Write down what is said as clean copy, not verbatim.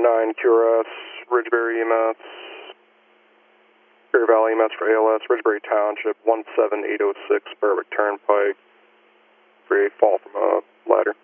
9 QRS, Ridgebury EMS, Bear Valley EMS for ALS, Ridgebury Township, 17806, Berwick Turnpike, for a fall from a ladder.